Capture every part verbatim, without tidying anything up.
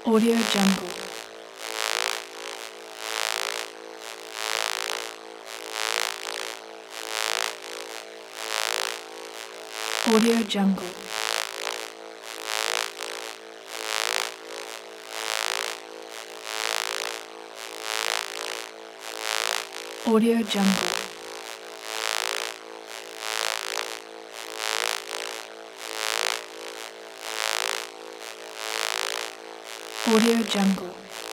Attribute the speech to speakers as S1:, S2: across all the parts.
S1: Audio Jungle. Audio Jungle. Audio Jungle. Audio Jungle.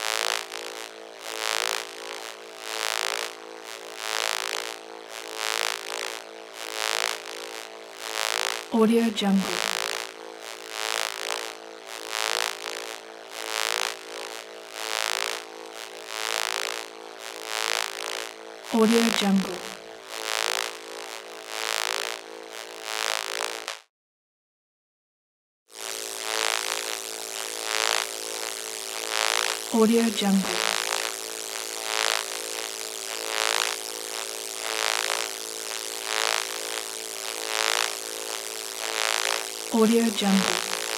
S1: Audio Jungle. Audio Jungle. Audio Jungle. Audio Jungle.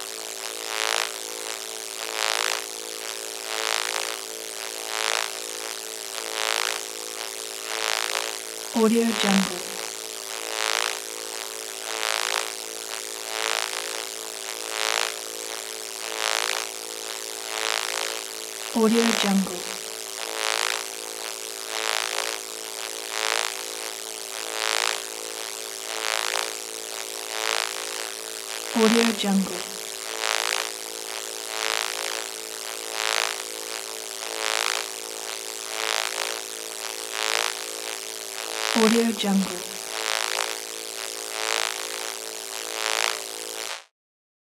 S1: Audio Jungle. Audio Jungle. Audio Jungle. Audio Jungle.